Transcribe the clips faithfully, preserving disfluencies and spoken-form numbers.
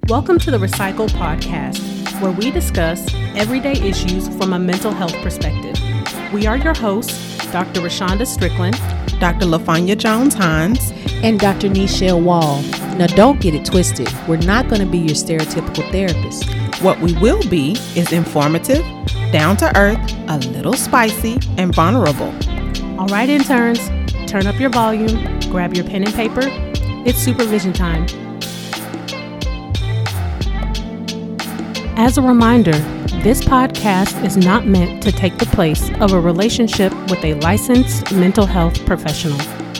Welcome to the Recycle Podcast, where we discuss everyday issues from a mental health perspective. We are your hosts, Doctor Rashonda Strickland, Doctor LaFanya Jones-Hines, and Doctor Nichelle Wall. Now, don't get it twisted. We're not going to be your stereotypical therapist. What we will be is informative, down to earth, a little spicy, and vulnerable. All right, interns, turn up your volume, grab your pen and paper. It's supervision time. As a reminder, this podcast is not meant to take the place of a relationship with a licensed mental health professional.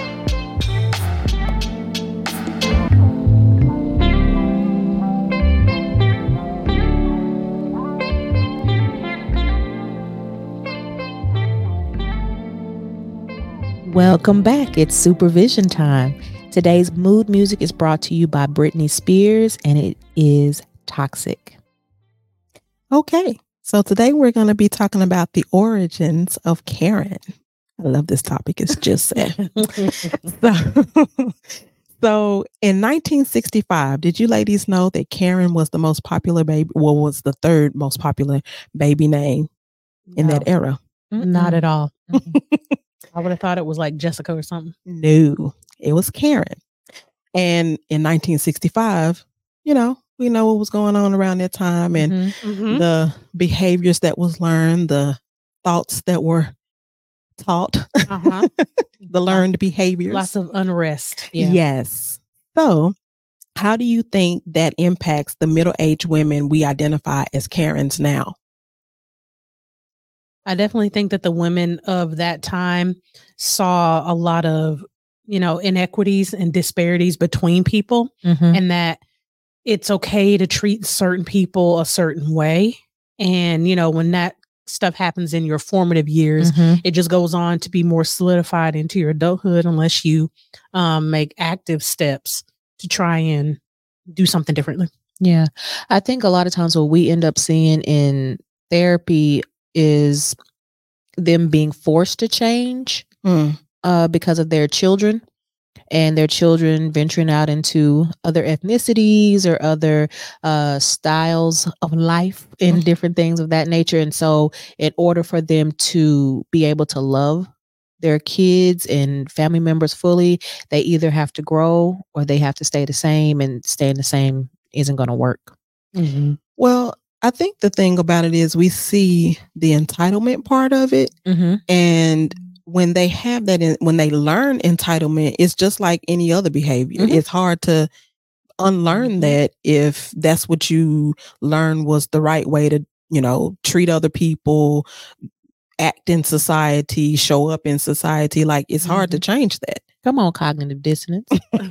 Welcome back. It's supervision time. Today's mood music is brought to you by Britney Spears, and it is Toxic. Okay, so today we're going to be talking about the origins of Karen. I love this topic. It's just said. so, so in nineteen sixty-five, did you ladies know that Karen was the most popular baby, well, was the third most popular baby name in No. that era? Not at all. I would have thought it was like Jessica or something. No, it was Karen. And in nineteen sixty-five, you know, we know what was going on around that time and Mm-hmm. Mm-hmm. the behaviors that was learned, the thoughts that were taught, Uh-huh. the learned behaviors. Lots of unrest. Yeah. Yes. So how do you think that impacts the middle-aged women we identify as Karens now? I definitely think that the women of that time saw a lot of, you know, inequities and disparities between people, Mm-hmm. and that it's okay to treat certain people a certain way. And, you know, when that stuff happens in your formative years, Mm-hmm. it just goes on to be more solidified into your adulthood unless you um, make active steps to try and do something differently. Yeah. I think a lot of times what we end up seeing in therapy is them being forced to change Mm. uh, because of their children and their children venturing out into other ethnicities or other uh, styles of life and Mhm. different things of that nature. And so in order for them to be able to love their kids and family members fully, they either have to grow or they have to stay the same, and staying the same isn't going to work. Mm-hmm. Well, I think the thing about it is we see the entitlement part of it. Mm-hmm. And when they have that, in, when they learn entitlement, it's just like any other behavior. Mhm. It's hard to unlearn Mhm. that if that's what you learn was the right way to, you know, treat other people, act in society, show up in society. Like, it's hard to change that. Come on, cognitive dissonance.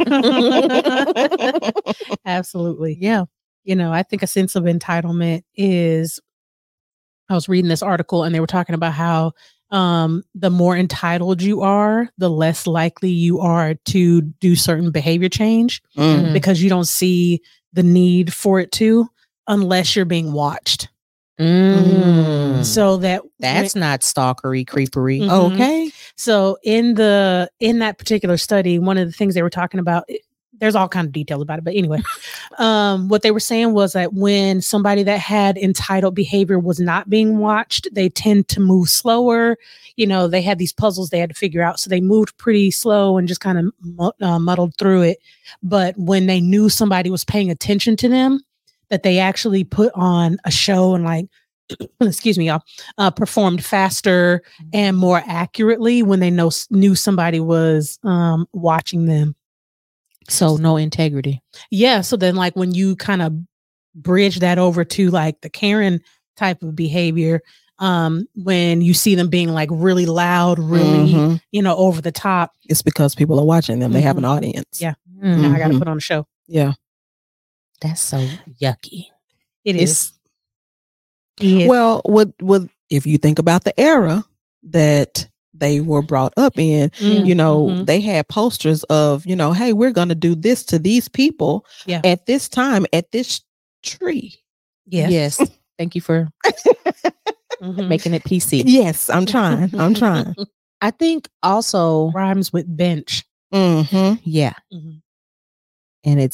Absolutely. Yeah. You know, I think a sense of entitlement is, I was reading this article and they were talking about how um, the more entitled you are, the less likely you are to do certain behavior change Mm. Mm. because you don't see the need for it to, unless you're being watched. Mm. So that That's not stalkery, creepery. Mhm. Okay. So in the in that particular study, one of the things they were talking about, it- there's all kind of details about it, but anyway, um, what they were saying was that when somebody that had entitled behavior was not being watched, they tend to move slower. You know, they had these puzzles they had to figure out, so they moved pretty slow and just kind of mu- uh, muddled through it. But when they knew somebody was paying attention to them, that they actually put on a show and like, excuse me, y'all, uh, performed faster and more accurately when they know knew somebody was um, watching them. So no integrity. Yeah. So then, like, when you kind of bridge that over to like the Karen type of behavior, um, when you see them being like really loud, really, Mhm. you know, over the top, It's because people are watching them. They have an Mhm. audience. Yeah. Mm. now I got to Mhm. put on a show. Yeah. That's so yucky. It It's is. Yeah. well, what what if you think about the era that they were brought up in, Mm, you know, mhm. they had posters of, you know, hey, we're going to do this to these people Yeah. at this time at this tree. Yes. Yes. Thank you for Mhm. making it P C. Yes, I'm trying. I'm trying. I think also, Rhymes with bench. Mm-hmm. yeah. Mhm. And it's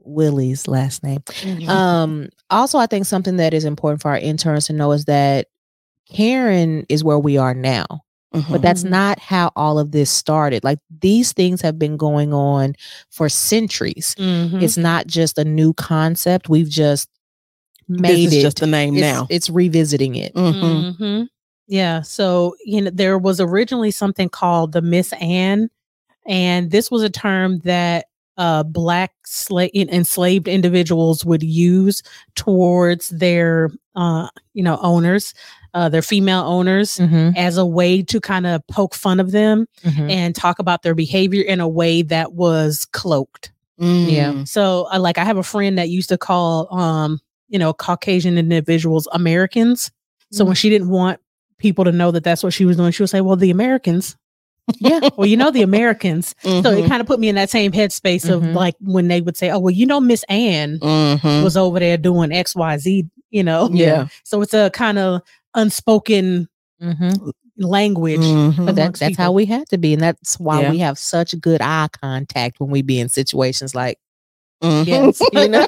Willie's last name. Mhm. Um, also, I think something that is important for our interns to know is that Karen is where we are now. Mhm. But that's Mhm. not how all of this started. Like, these things have been going on for centuries. Mhm. It's not just a new concept. We've just made this is it. just the name it's, now. It's revisiting it. Mhm. Mhm. Yeah. So, you know, there was originally something called the Miss Anne, and this was a term that uh, Black sla- enslaved individuals would use towards their, uh, you know, owners, uh, their female owners, Mm-hmm. as a way to kind of poke fun of them Mm-hmm. and talk about their behavior in a way that was cloaked. Yeah. Mm. So, uh, like, I have a friend that used to call, um, you know, Caucasian individuals Americans. So Mm. when she didn't want people to know that that's what she was doing, she would say, "Well, the Americans." Yeah. Well, you know, the Americans. So it Mhm. kind of put me in that same headspace of Mhm. like when they would say, "Oh, well, you know, Miss Anne Mhm. was over there doing X, Y, Z." You know, Yeah. So it's a kind of unspoken Mm-hmm. language. Mhm. But that, amongst that's how people. we have to be. And that's why Yeah. we have such good eye contact when we be in situations like, Mhm. Yes. you know?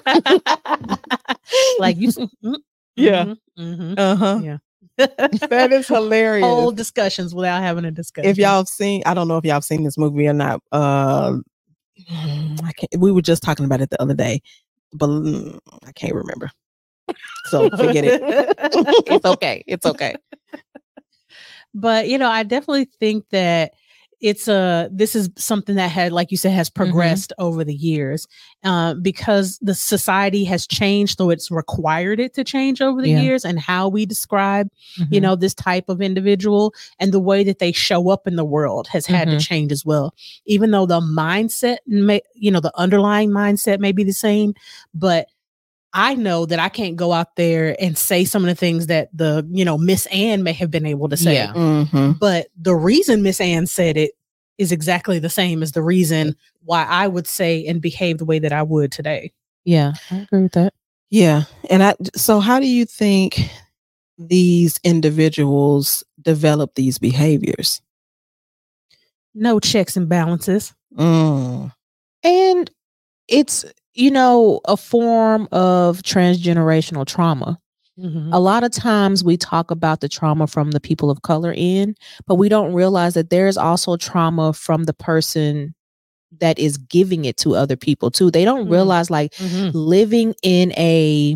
Like you. s- mm, Yeah. mhm, mhm. Uh-huh. Yeah. That is hilarious. Whole discussions without having a discussion. If y'all have seen, I don't know if y'all have seen this movie or not. Uh, I can't, we were just talking about it the other day, but mm, I can't remember. So forget it. It's okay. It's okay. But you know, I definitely think that it's a this is something that had, like you said, has progressed over the years, uh, because the society has changed, so it's required it to change over the Yeah. years, and how we describe, you Mhm. know, this type of individual and the way that they show up in the world has had Mhm. to change as well. Even though the mindset, may, you know, the underlying mindset may be the same, but I know that I can't go out there and say some of the things that the, you know, Miss Anne may have been able to say. Yeah. Mhm. But the reason Miss Anne said it is exactly the same as the reason why I would say and behave the way that I would today. Yeah. I agree with that. Yeah. And I, so how do you think these individuals develop these behaviors? No checks and balances. Mm. And it's, you know, a form of transgenerational trauma. Mhm. A lot of times we talk about the trauma from the people of color in, but we don't realize that there's also trauma from the person that is giving it to other people too. They don't Mm. realize like Mhm. living in a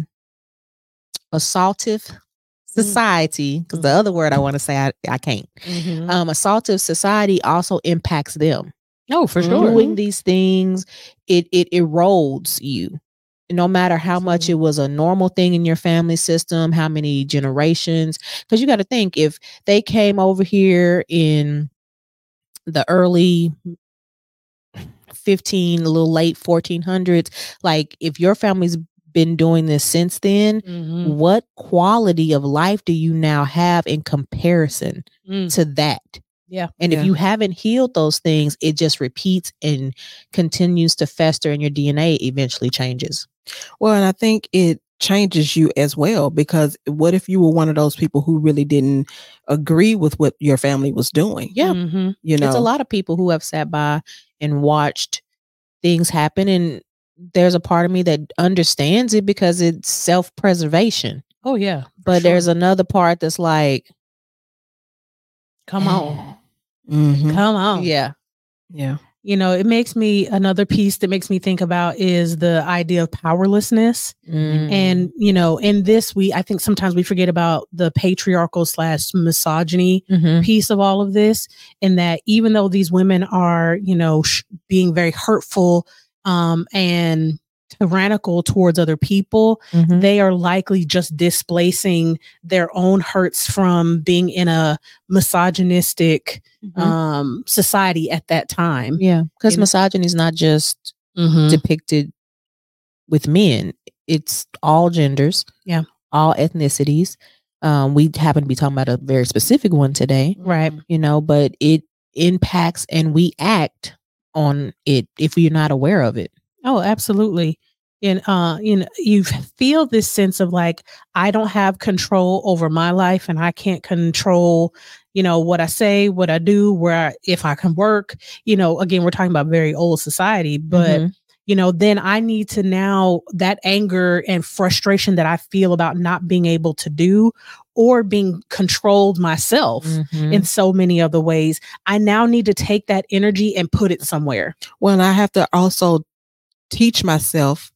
assaultive society, because the other word I want to say I, I can't. Mhm. Um, assaultive society also impacts them. Oh, for Mhm. sure. Doing these things, it it erodes you. No matter how much it Absolutely. was a normal thing in your family system, how many generations, because you got to think if they came over here in the early fifteen, a little late fourteen hundreds, like if your family's been doing this since then, Mhm. what quality of life do you now have in comparison Mm. to that? Yeah. And Yeah. if you haven't healed those things, it just repeats and continues to fester, and your D N A eventually changes. Well, and I think it changes you as well, because what if you were one of those people who really didn't agree with what your family was doing? Yeah. Mhm. You know, It's a lot of people who have sat by and watched things happen. And there's a part of me that understands it because it's self-preservation. Oh, yeah. for But sure. there's another part that's like, Come on. Mhm. Come on. yeah. Yeah. You know, it makes me another piece that makes me think about is the idea of powerlessness. Mm. And, you know, in this, we, I think sometimes we forget about the patriarchal slash misogyny Mhm. piece of all of this. And that even though these women are, you know, sh- being very hurtful um, and tyrannical towards other people, Mhm. they are likely just displacing their own hurts from being in a misogynistic Mhm. um, society at that time. Yeah. Because You know? misogyny is not just Mhm. depicted with men, it's all genders, Yeah. all ethnicities. Um, we happen to be talking about a very specific one today, Right. you know, but it impacts and we act on it if we're not aware of it. Oh, absolutely. And uh, you know, you feel this sense of like, I don't have control over my life, and I can't control, you know, what I say, what I do, where I, if I can work. You know, again, we're talking about very old society, but Mhm. you know, then I need to now that anger and frustration that I feel about not being able to do or being controlled myself Mhm. in so many other ways, I now need to take that energy and put it somewhere. Well, I have to also teach myself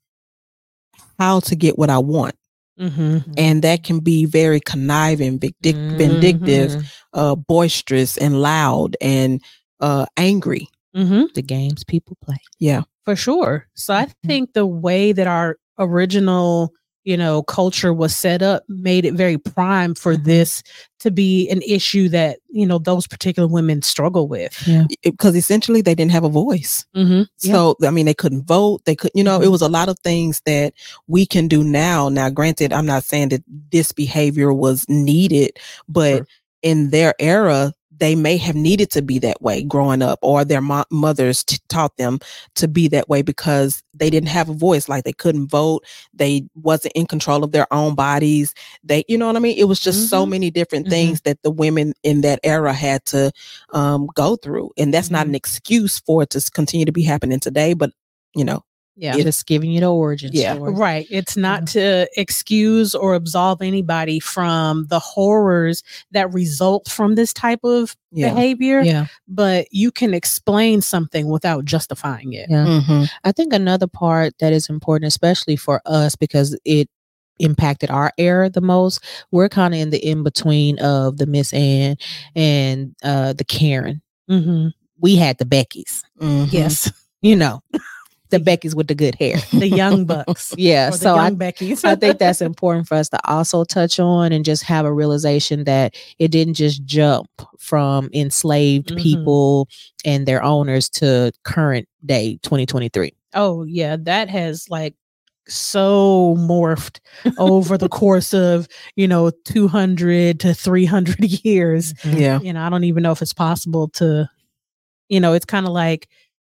how to get what I want. Mm-hmm. And that can be very conniving, vindic- Mhm. vindictive, uh, boisterous, and loud, and uh, angry. Mm-hmm. The games people play. Yeah. For sure. So I Mhm. think the way that our original, you know, culture was set up made it very prime for Mhm. this to be an issue that, you know, those particular women struggle with. Yeah. Because essentially they didn't have a voice. Mm-hmm. So, I mean, they couldn't vote. They could, you know, Mhm. it was a lot of things that we can do now. Now, granted, I'm not saying that this behavior was needed, but Sure. in their era, they may have needed to be that way growing up, or their mo- mothers t- taught them to be that way because they didn't have a voice. Like they couldn't vote. They wasn't in control of their own bodies. They, you know what I mean? It was just so Mhm. many different Mhm. things that the women in that era had to um, go through. And that's not Mhm. an excuse for it to s- continue to be happening today, but you know, Yeah. It- Just giving you the origin Yeah. story. Right. It's not to excuse or absolve anybody from the horrors that result from this type of Yeah. behavior, Yeah. but you can explain something without justifying it. Yeah. Mhm. I think another part that is important, especially for us, because it impacted our era the most, we're kind of in the in between of the Miss Ann and uh, the Karen. Mm-hmm. We had the Beckys, Mhm. Yes. you know, the Beckys with the good hair. The young bucks. Yeah. Or the So I, young Beckys. I think that's important for us to also touch on and just have a realization that it didn't just jump from enslaved Mhm. people and their owners to current day twenty twenty-three. Oh, yeah. That has like so morphed over the course of, you know, two hundred to three hundred years. Yeah. You know, I don't even know if it's possible to, you know, it's kind of like,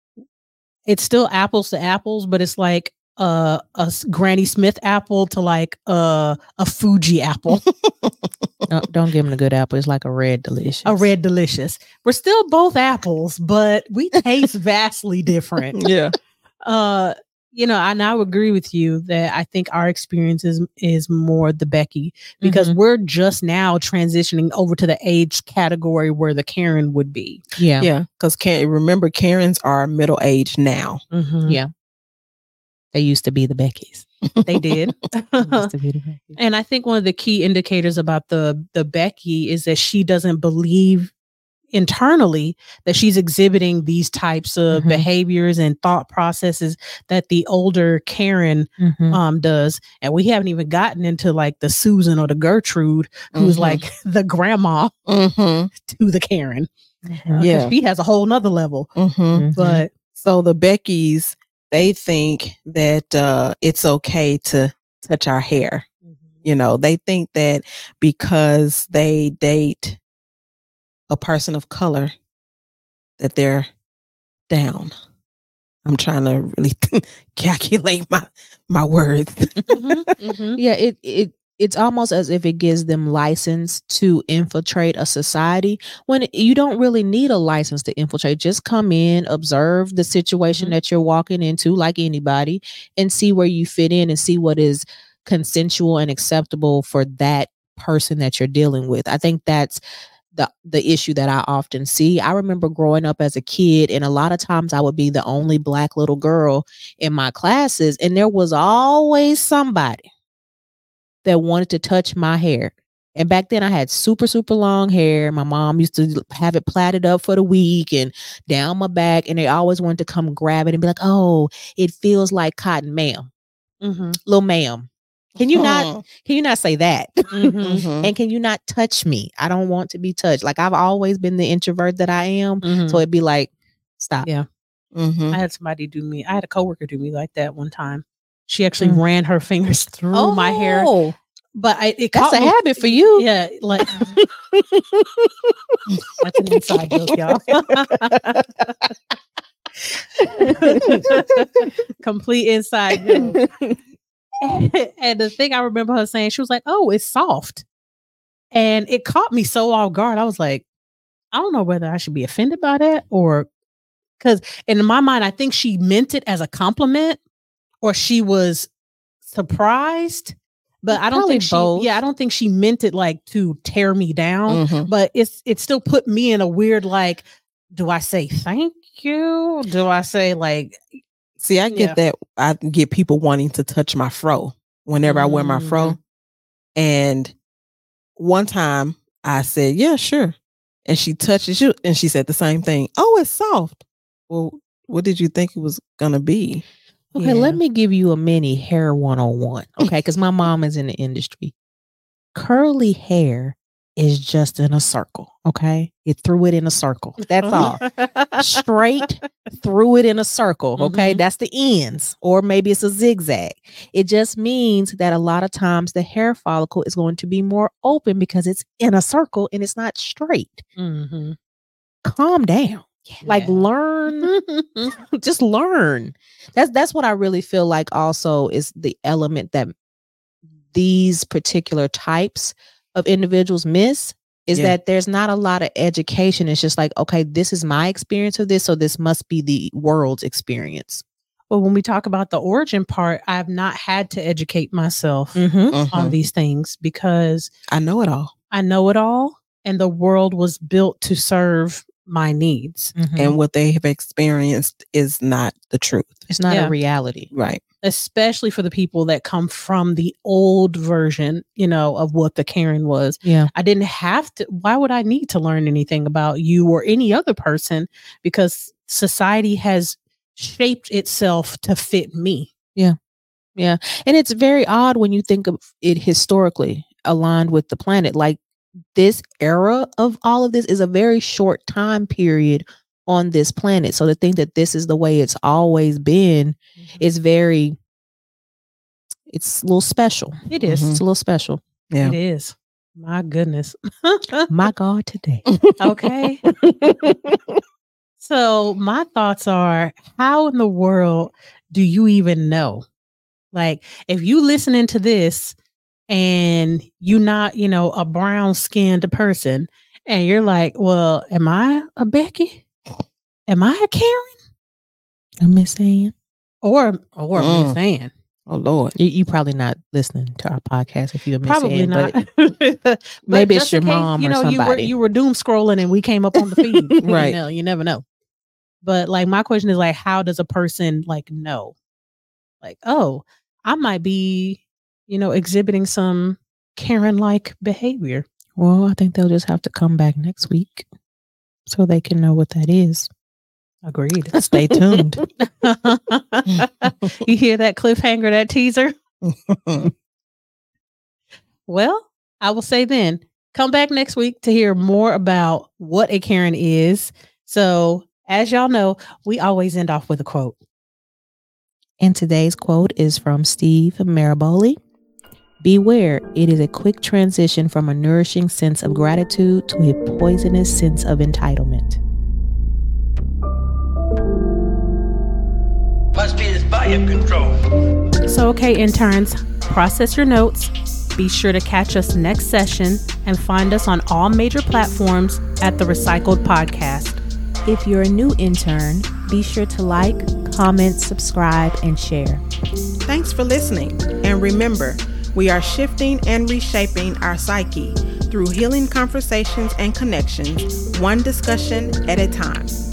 it's still apples to apples, but it's like uh, a s- Granny Smith apple to like uh, a Fuji apple, No, don't give them the good apple. It's like a red delicious. a red delicious. We're still both apples, but we taste vastly different. Yeah. Uh, you know, and I would agree with you that I think our experience is, is more the Becky because Mhm. we're just now transitioning over to the age category where the Karen would be. Yeah. Yeah. Because can remember, Karens are middle aged now. Mhm. Yeah. They used to be the Beckys. They did. They used to be the Beckys. And I think one of the key indicators about the the Becky is that she doesn't believe internally that she's exhibiting these types of Mhm. behaviors and thought processes that the older Karen Mhm. um does. And we haven't even gotten into like the Susan or the Gertrude, who's Mhm. like the grandma Mm-hmm. to the Karen. Mhm. Uh, 'cause Yeah. she has a whole nother level. Mm-hmm. Mhm. But So the Beckys, they think that uh, it's okay to touch our hair. You know, they think that because they date a person of color, that they're down. I'm trying to really calculate my my words. Mhm, mhm. Yeah, it it it's almost as if it gives them license to infiltrate a society when it- you don't really need a license to infiltrate. Just come in, observe the situation Mhm. that you're walking into, like anybody, and see where you fit in and see what is consensual and acceptable for that person that you're dealing with. I think that's the the issue that I often see. I remember growing up as a kid, and a lot of times I would be the only black little girl in my classes, and there was always somebody that wanted to touch my hair. And back then I had super, super long hair. My mom used to have it plaited up for the week and down my back. And they always wanted to come grab it and be like, oh, it feels like cotton, ma'am. Mhm, Little ma'am. Can you not can you not say that? mhm. Mhm. And can you not touch me? I don't want to be touched. Like I've always been the introvert that I am. Mhm. So it'd be like, stop. Yeah. Mhm. I had somebody do me. I had a coworker do me like that one time. She actually Mm. ran her fingers through my hair, Oh, but I it that's caught a me. habit for you. Yeah, like that's an inside joke, y'all. Complete inside joke. And the thing I remember her saying, she was like, "Oh, it's soft," and it caught me so off guard. I was like, I don't know whether I should be offended by that or Because in my mind, I think she meant it as a compliment, or she was surprised. But I don't Probably think she, both. yeah, I don't think she meant it like to tear me down. Mhm. But it's it still put me in a weird like, do I say thank you? Do I say like, See, I get Yeah. that. I get people wanting to touch my fro whenever I wear my fro. Mhm. And one time I said, yeah, sure. And she touches you and she said the same thing. Oh, it's soft. Well, what did you think it was going to be? Okay, Yeah. let me give you a mini hair one oh one. Okay, because my mom is in the industry. Curly hair is just in a circle. Okay, it threw it in a circle. That's all. Straight threw it in a circle. Okay, Mhm. that's the ends, or maybe it's a zigzag. It just means that a lot of times the hair follicle is going to be more open because it's in a circle and it's not straight. Mhm. Calm down. Like Yeah. learn, just learn. That's that's what I really feel like also is the element that these particular types of individuals miss is Yeah. that there's not a lot of education. It's just like, okay, this is my experience of this, so this must be the world's experience. But when we talk about the origin part, I've not had to educate myself Mm-hmm. on Mhm. these things because I know it all. I know it all, and the world was built to serve my needs. Mm-hmm. And what they have experienced is not the truth. It's not Yeah. a reality. Right. Especially for the people that come from the old version, you know, of what the Karen was. Yeah. I didn't have to. Why would I need to learn anything about you or any other person? Because society has shaped itself to fit me. Yeah. And it's very odd when you think of it historically aligned with the planet. Like this era of all of this is a very short time period on this planet. So to think that this is the way it's always been is very, it's a little special. It is. Mhm. It's a little special. Yeah. It is. My goodness. My God, today. Okay. So my thoughts are, how in the world do you even know? Like, if you listening to this and you not, you know, a brown skinned person, and you're like, well, am I a Becky? Am I a Karen? I'm Miss Ann. Or or Mm. Miss Ann? Oh, Lord. You, you probably not listening to our podcast if you're a Miss Probably Ann, not. but But maybe just it's your in case, mom you or know, you were somebody. you were doom scrolling and we came up on the feed. Right. You know, you never know. But like my question is like, how does a person like know? Like, oh, I might be, you know, exhibiting some Karen-like behavior. well, I think they'll just have to come back next week so they can know what that is. Agreed. Stay tuned. You hear that cliffhanger, that teaser? Well, I will say then, come back next week to hear more about what a Karen is. So, as y'all know, we always end off with a quote. And today's quote is from Steve Maraboli. Beware, it is a quick transition from a nourishing sense of gratitude to a poisonous sense of entitlement. Must be this volume control. So, okay, interns, process your notes. Be sure to catch us next session and find us on all major platforms at the Recycled Podcast. If you're a new intern, be sure to like, comment, subscribe, and share. Thanks for listening. And remember, we are shifting and reshaping our psyche through healing conversations and connections, one discussion at a time.